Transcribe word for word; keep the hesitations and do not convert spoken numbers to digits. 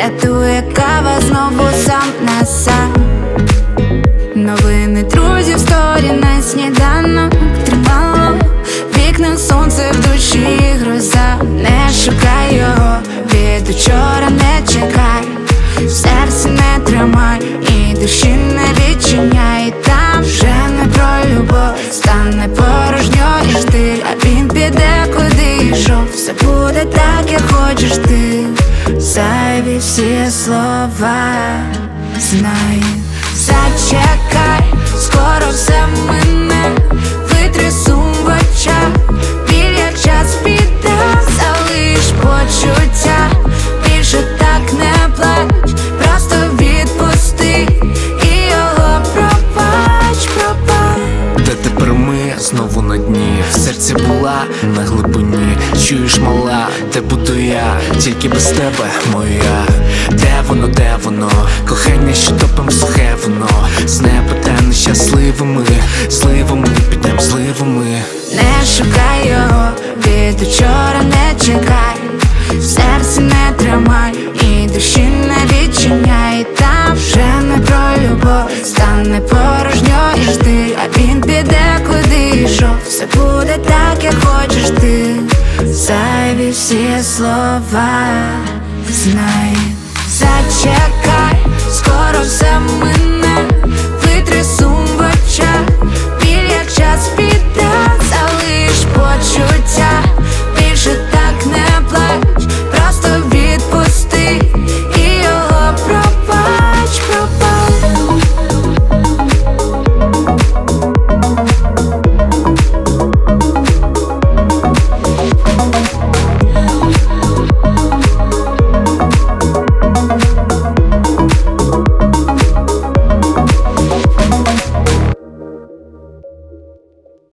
рятує кава знову сам на сам. Новини друзів, сторі на сніданок тримало. Вікна сонце в душі гроза. Не шукай його, від учора не чекай. Серце не тримай і душі не відчиняй. Там вже не про любов, стане порожньо і штиль. А він піде, куди йшов. Все буде так, як хочеш ти. Зайві всі слова знай. Зачекай, скоро все мине. Витри сум в очах, біль як час піде. Залиш почуття, більше так не плач. Просто відпусти і його пробач, пробач. Де тепер ми знову на дні? В серці була на глибині. Чуєш, мала, де буду я? Тільки без тебе, моя. Де воно, де воно? Кохання, що топим сухе воно. З неба та нещасливими зливами, підем зливами. Не шукай його, від учора не чекай. Серце не тримай і душі не відчиняй. Там вже не про любов, стане порожньо і штиль. А він піде, куди йшов. Все буде так, як хочеш ти. Зайві всі слова знай. Зачекай, скоро все мине. Витри сум в очах, біль як час піде.